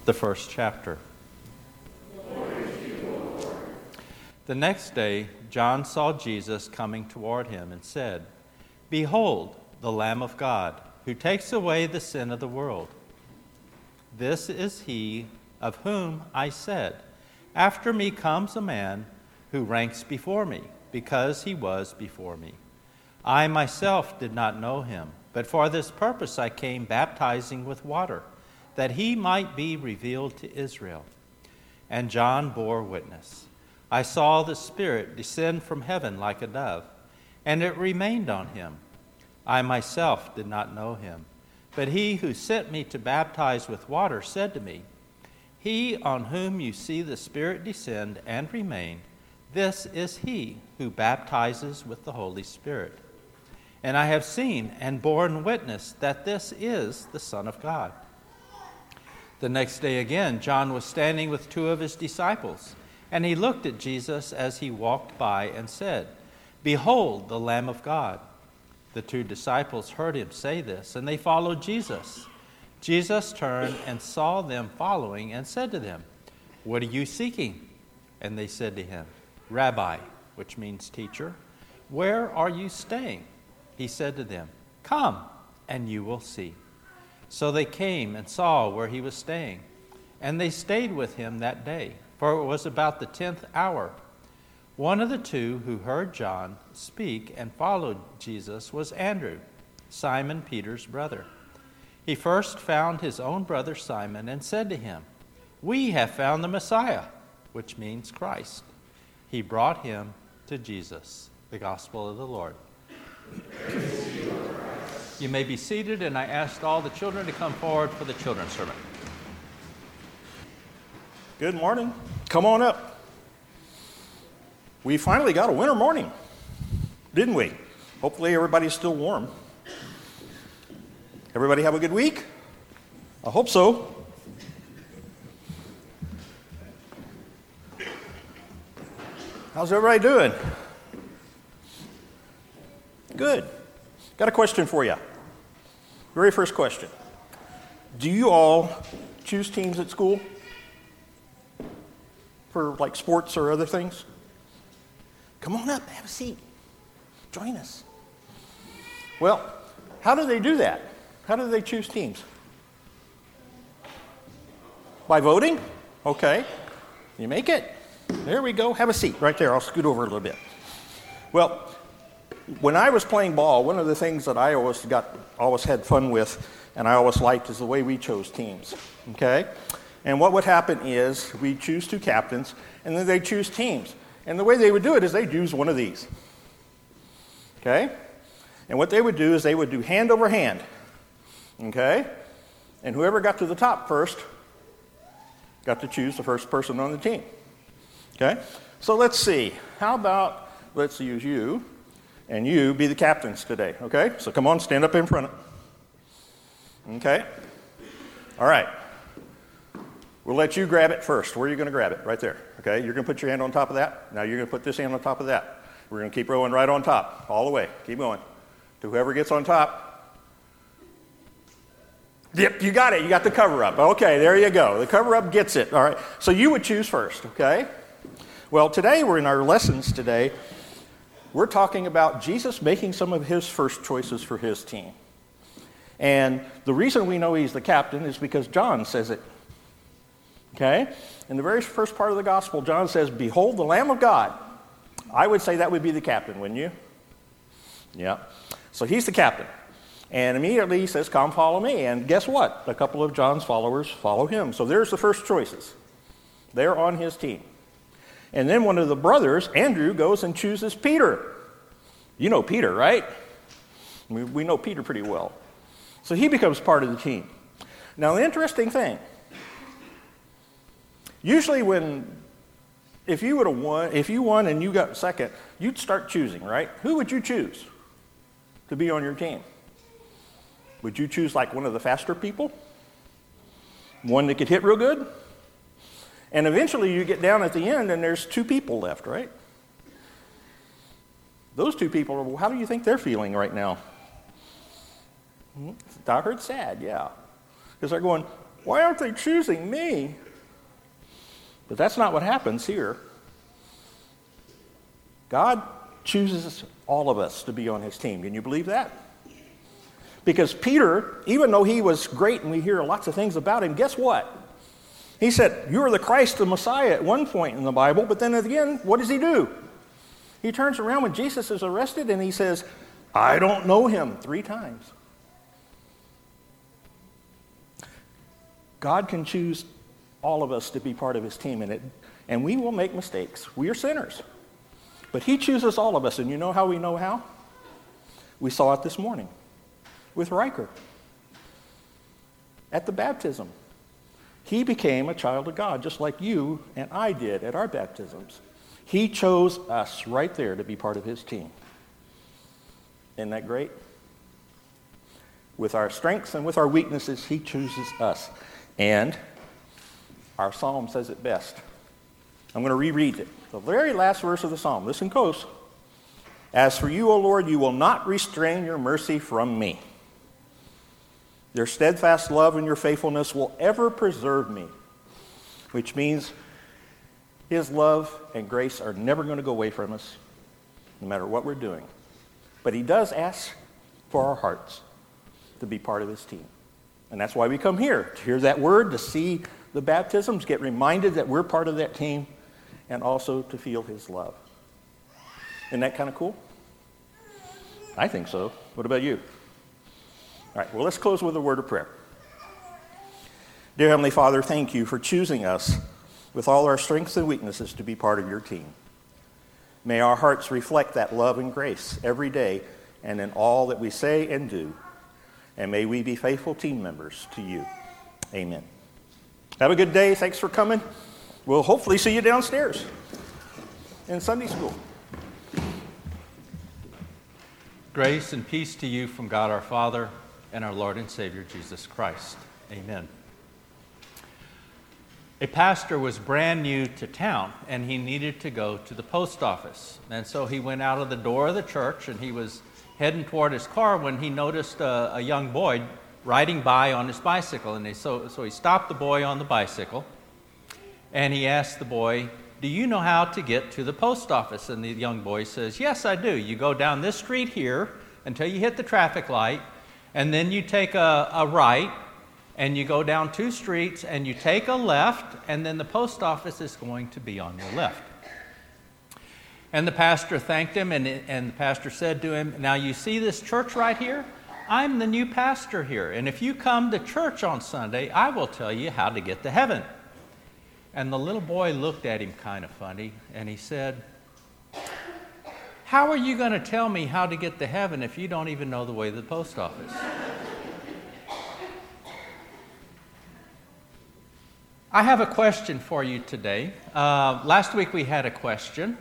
the first chapter. The next day, John saw Jesus coming toward him and said, "Behold, the Lamb of God, who takes away the sin of the world. This is he of whom I said, after me comes a man who ranks before me, because he was before me. I myself did not know him, but for this purpose I came baptizing with water, that he might be revealed to Israel." And John bore witness. "I saw the Spirit descend from heaven like a dove, and it remained on him. I myself did not know him, but he who sent me to baptize with water said to me, 'He on whom you see the Spirit descend and remain, this is he who baptizes with the Holy Spirit.' And I have seen and borne witness that this is the Son of God." The next day again, John was standing with two of his disciples, and he looked at Jesus as he walked by and said, "Behold, the Lamb of God." The two disciples heard him say this, and they followed Jesus. Jesus turned and saw them following and said to them, "What are you seeking?" And they said to him, "Rabbi," which means teacher, "where are you staying?" He said to them, "Come, and you will see." So they came and saw where he was staying, and they stayed with him that day, for it was about the 10th hour. One of the two who heard John speak and followed Jesus was Andrew, Simon Peter's brother. He first found his own brother Simon and said to him, "We have found the Messiah," which means Christ. He brought him to Jesus. The Gospel of the Lord. You may be seated, and I asked all the children to come forward for the children's sermon. Good morning. Come on up. We finally got a winter morning, didn't we? Hopefully everybody's still warm. Everybody have a good week? I hope so. How's everybody doing? Good. Got a question for you. Very first question. Do you all choose teams at school for like sports or other things? Come on up, have a seat. Join us. Well, how do they do that? How do they choose teams? By voting? Okay. You make it. There we go. Have a seat right there. I'll scoot over a little bit. Well, when I was playing ball, one of the things that I always had fun with, and I always liked, is the way we chose teams. Okay? And what would happen is we choose two captains, and then they choose teams. And the way they would do it is they'd use one of these. Okay? And what they would do is they would do hand over hand. Okay? And whoever got to the top first got to choose the first person on the team. Okay? So let's see. How about, let's use you, and you be the captains today. Okay? So come on, stand up in front. Okay? All right. We'll let you grab it first. Where are you going to grab it? Right there. Okay? You're going to put your hand on top of that. Now you're going to put this hand on top of that. We're going to keep rowing right on top, all the way. Keep going. To whoever gets on top. Yep, you got it. You got the cover up. Okay, there you go. The cover up gets it. All right. So you would choose first, okay? Well, today we're in our lessons today. We're talking about Jesus making some of his first choices for his team. And the reason we know he's the captain is because John says it. Okay? In the very first part of the gospel, John says, "Behold the Lamb of God." I would say that would be the captain, wouldn't you? Yeah. So he's the captain. And immediately he says, "Come follow me." And guess what? A couple of John's followers follow him. So there's the first choices. They're on his team. And then one of the brothers, Andrew, goes and chooses Peter. You know Peter, right? We know Peter pretty well. So he becomes part of the team. Now, the interesting thing, usually if you won and you got second, you'd start choosing, right? Who would you choose to be on your team? Would you choose like one of the faster people? One that could hit real good? And eventually you get down at the end and there's two people left, right? Those two people, how do you think they're feeling right now? I heard sad, yeah. Because they're going, Why aren't they choosing me? But that's not what happens here. God chooses all of us to be on his team. Can you believe that? Because Peter, even though he was great and we hear lots of things about him, guess what? He said, "You are the Christ, the Messiah," at one point in the Bible, but then again, what does he do? He turns around when Jesus is arrested and he says, "I don't know him," 3 times. God can choose all of us to be part of his team, and we will make mistakes. We are sinners. But he chooses all of us, and you know how we know how? We saw it this morning with Riker at the baptism. He became a child of God, just like you and I did at our baptisms. He chose us right there to be part of his team. Isn't that great? With our strengths and with our weaknesses, he chooses us. And our psalm says it best. I'm going to reread it. The very last verse of the psalm. Listen close. "As for you, O Lord, you will not restrain your mercy from me. Your steadfast love and your faithfulness will ever preserve me." Which means his love and grace are never going to go away from us, no matter what we're doing. But he does ask for our hearts to be part of his team. And that's why we come here, to hear that word, to see the baptisms, get reminded that we're part of that team, and also to feel his love. Isn't that kind of cool? I think so. What about you? All right, well, let's close with a word of prayer. Dear Heavenly Father, thank you for choosing us with all our strengths and weaknesses to be part of your team. May our hearts reflect that love and grace every day and in all that we say and do. And may we be faithful team members to you. Amen. Have a good day. Thanks for coming. We'll hopefully see you downstairs in Sunday school. Grace and peace to you from God our Father and our Lord and Savior Jesus Christ. Amen. A pastor was brand new to town, and he needed to go to the post office. And so he went out of the door of the church, and he was heading toward his car when he noticed a young boy riding by on his bicycle. And so he stopped the boy on the bicycle, and he asked the boy, "Do you know how to get to the post office?" And the young boy says, "Yes, I do. You go down this street here until you hit the traffic light, and then you take a right, and you go down 2 streets, and you take a left, and then the post office is going to be on your left." And the pastor thanked him, and the pastor said to him, "Now you see this church right here? I'm the new pastor here, and if you come to church on Sunday, I will tell you how to get to heaven." And the little boy looked at him kind of funny, and he said, "How are you going to tell me how to get to heaven if you don't even know the way to the post office?" I have a question for you today. Last week we had a question.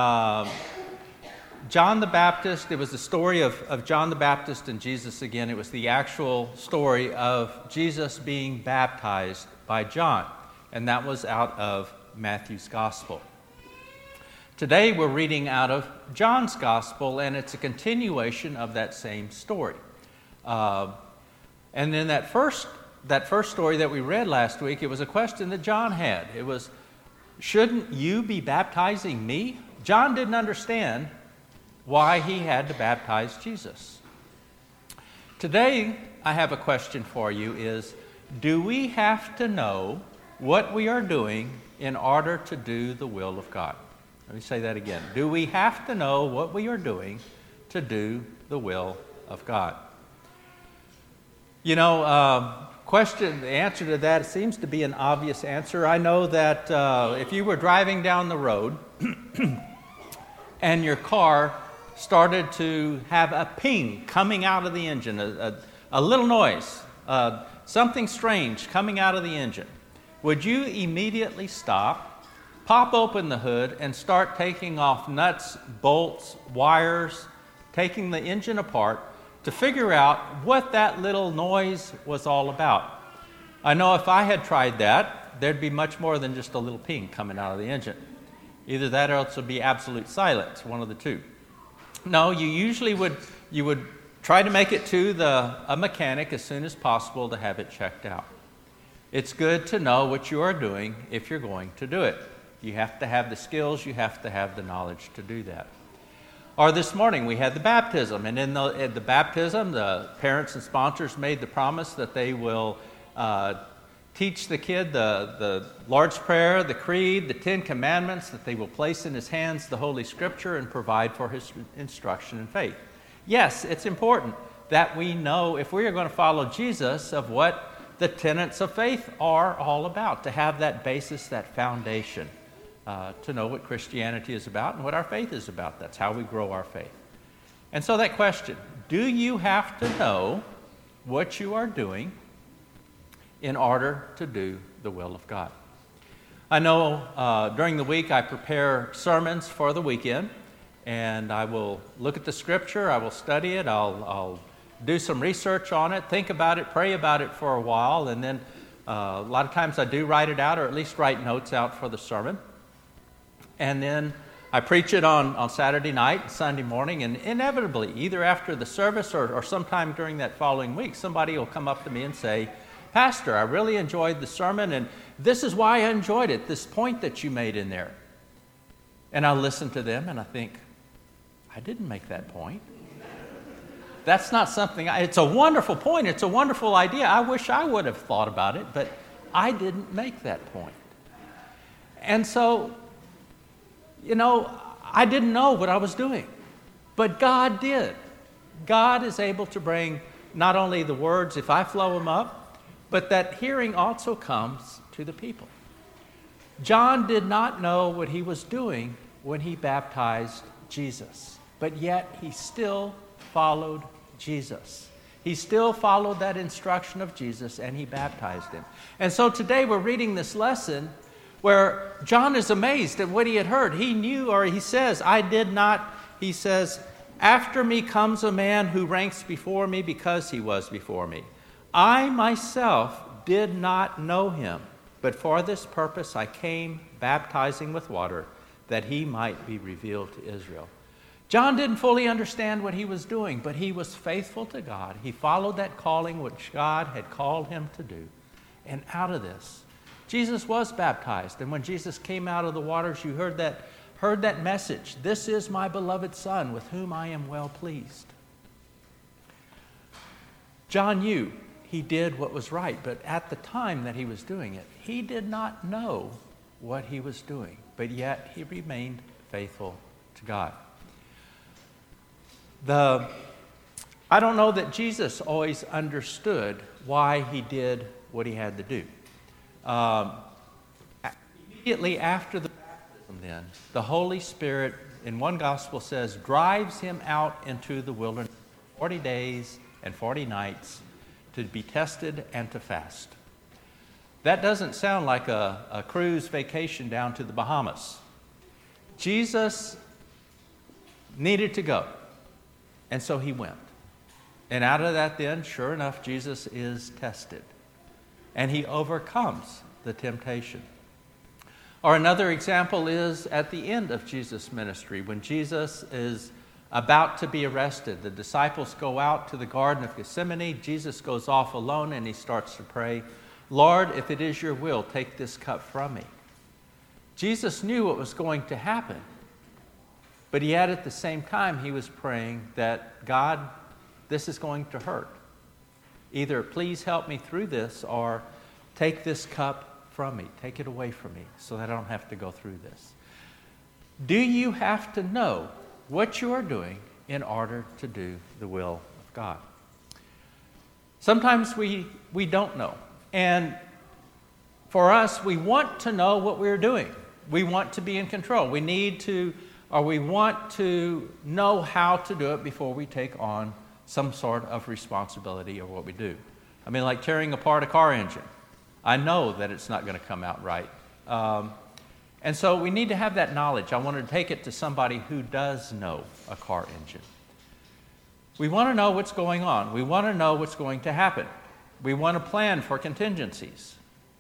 John the Baptist, it was the story of John the Baptist and Jesus again. It was the actual story of Jesus being baptized by John, and that was out of Matthew's Gospel. Today we're reading out of John's Gospel, and it's a continuation of that same story. And then that first story that we read last week, it was a question that John had. It was, "Shouldn't you be baptizing me?" John didn't understand why he had to baptize Jesus. Today, I have a question for you is, do we have to know what we are doing in order to do the will of God? Let me say that again. Do we have to know what we are doing to do the will of God? You know, the answer to that seems to be an obvious answer. I know that if you were driving down the road and your car started to have a ping coming out of the engine, a little noise, something strange coming out of the engine, would you immediately stop, pop open the hood, and start taking off nuts, bolts, wires, taking the engine apart to figure out what that little noise was all about? I know if I had tried that, there'd be much more than just a little ping coming out of the engine. Either that or else it would be absolute silence, one of the two. No, you usually would try to make it to a mechanic as soon as possible to have it checked out. It's good to know what you are doing if you're going to do it. You have to have the skills, you have to have the knowledge to do that. Or this morning we had the baptism, and in the baptism, the parents and sponsors made the promise that they will teach the kid the Lord's Prayer, the Creed, the Ten Commandments, that they will place in his hands the Holy Scripture and provide for his instruction in faith. Yes, it's important that we know, if we are going to follow Jesus, of what the tenets of faith are all about, to have that basis, that foundation, to know what Christianity is about and what our faith is about. That's how we grow our faith. And so that question, do you have to know what you are doing in order to do the will of God? I know during the week I prepare sermons for the weekend, and I will look at the Scripture, I will study it, I'll do some research on it, think about it, pray about it for a while, and then a lot of times I do write it out, or at least write notes out for the sermon. And then I preach it on Saturday night, Sunday morning, and inevitably, either after the service or sometime during that following week, somebody will come up to me and say, "Pastor, I really enjoyed the sermon, and this is why I enjoyed it, this point that you made in there." And I'll listen to them, and I think, I didn't make that point. That's not something, it's a wonderful point, it's a wonderful idea. I wish I would have thought about it, but I didn't make that point. And so, I didn't know what I was doing, but God did. God is able to bring not only the words, if I flow them up, but that hearing also comes to the people. John did not know what he was doing when he baptized Jesus, but yet he still followed Jesus. He still followed that instruction of Jesus, and he baptized him. And so today we're reading this lesson where John is amazed at what he had heard. He knew, or he says, he says, "After me comes a man who ranks before me because he was before me. I myself did not know him, but for this purpose I came baptizing with water, that he might be revealed to Israel." John didn't fully understand what he was doing, but he was faithful to God. He followed that calling which God had called him to do. And out of this, Jesus was baptized. And when Jesus came out of the waters, you heard that message. "This is my beloved Son, with whom I am well pleased." John knew he did what was right, but at the time that he was doing it, he did not know what he was doing, but yet he remained faithful to God. I don't know that Jesus always understood why he did what he had to do. Immediately after the baptism, then, the Holy Spirit, in one gospel says, drives him out into the wilderness for 40 days and 40 nights to be tested and to fast. That doesn't sound like a cruise vacation down to the Bahamas. Jesus needed to go, and so he went. And out of that then, sure enough, Jesus is tested, and he overcomes the temptation. Or another example is at the end of Jesus' ministry, when Jesus is about to be arrested. The disciples go out to the Garden of Gethsemane. Jesus goes off alone and he starts to pray, "Lord, if it is your will, take this cup from me." Jesus knew what was going to happen, but yet at the same time he was praying that, God, this is going to hurt. Either please help me through this, or take this cup from me, take it away from me so that I don't have to go through this. Do you have to know what you are doing in order to do the will of God? Sometimes we don't know. And for us, we want to know what we're doing. We want to be in control. We want to know how to do it before we take on some sort of responsibility of what we do. I mean, like tearing apart a car engine. I know that it's not going to come out right. And so we need to have that knowledge. I wanted to take it to somebody who does know a car engine. We want to know what's going on. We want to know what's going to happen. We want to plan for contingencies.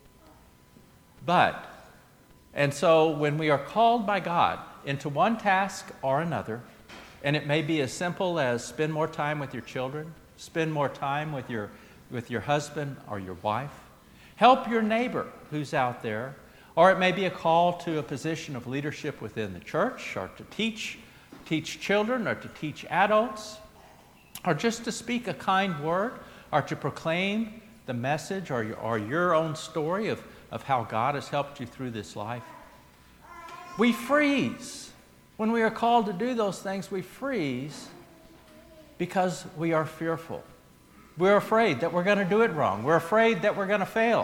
And so when we are called by God into one task or another, and it may be as simple as spend more time with your children, spend more time with your husband or your wife, Help your neighbor who's out there. Or it may be a call to a position of leadership within the church, or to teach children, or to teach adults, or just to speak a kind word, or to proclaim the message or your own story of how God has helped you through this life. We freeze. When we are called to do those things, we freeze because we are fearful. We're afraid that we're going to do it wrong. We're afraid that we're going to fail.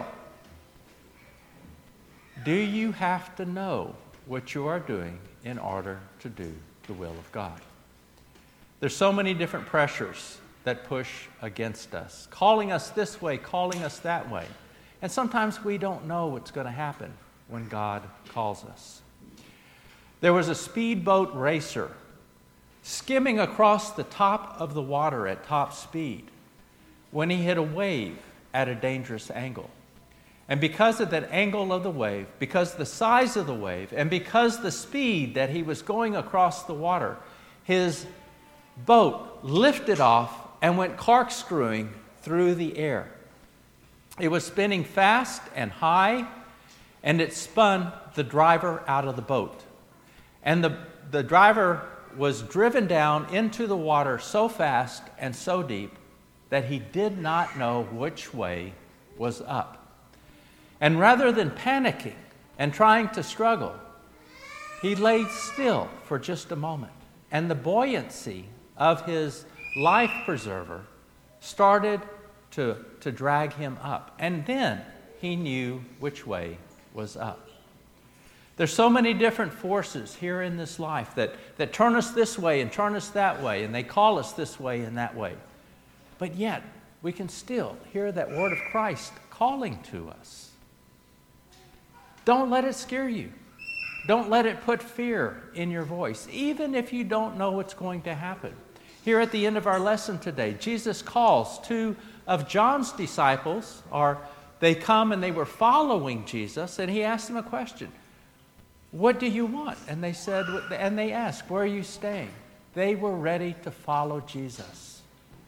Do you have to know what you are doing in order to do the will of God? There's so many different pressures that push against us, calling us this way, calling us that way. And sometimes we don't know what's going to happen when God calls us. There was a speedboat racer skimming across the top of the water at top speed when he hit a wave at a dangerous angle. And because of that angle of the wave, because the size of the wave, and because the speed that he was going across the water, his boat lifted off and went corkscrewing through the air. It was spinning fast and high, and it spun the driver out of the boat. And the driver was driven down into the water so fast and so deep that he did not know which way was up. And rather than panicking and trying to struggle, he lay still for just a moment. And the buoyancy of his life preserver started to drag him up. And then he knew which way was up. There's so many different forces here in this life that turn us this way and turn us that way, and they call us this way and that way. But yet, we can still hear that word of Christ calling to us. Don't let it scare you. Don't let it put fear in your voice, even if you don't know what's going to happen. Here at the end of our lesson today, Jesus calls two of John's disciples, or they come and they were following Jesus, and he asked them a question. What do you want? And they said, and they asked, where are you staying? They were ready to follow Jesus.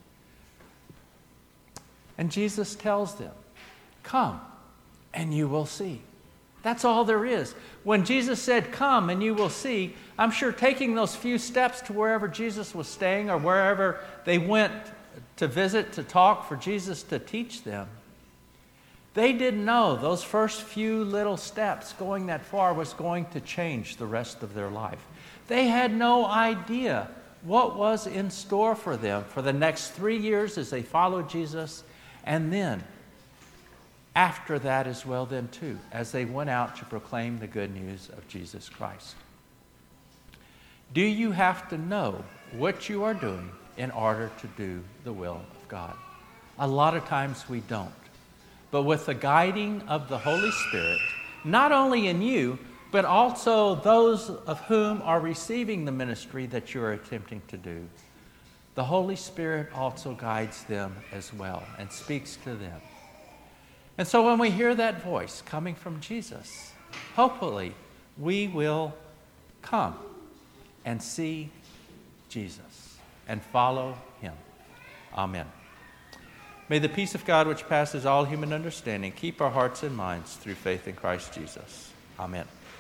And Jesus tells them, come and you will see. That's all there is. When Jesus said, come and you will see, I'm sure taking those few steps to wherever Jesus was staying or wherever they went to visit, to talk, for Jesus to teach them, they didn't know those first few little steps going that far was going to change the rest of their life. They had no idea what was in store for them for the next 3 years as they followed Jesus, and then after that as well then too, as they went out to proclaim the good news of Jesus Christ. Do you have to know what you are doing in order to do the will of God? A lot of times we don't. But with the guiding of the Holy Spirit, not only in you, but also those of whom are receiving the ministry that you're attempting to do, the Holy Spirit also guides them as well and speaks to them. And so when we hear that voice coming from Jesus, hopefully we will come and see Jesus and follow him. Amen. May the peace of God, which passes all human understanding, keep our hearts and minds through faith in Christ Jesus. Amen.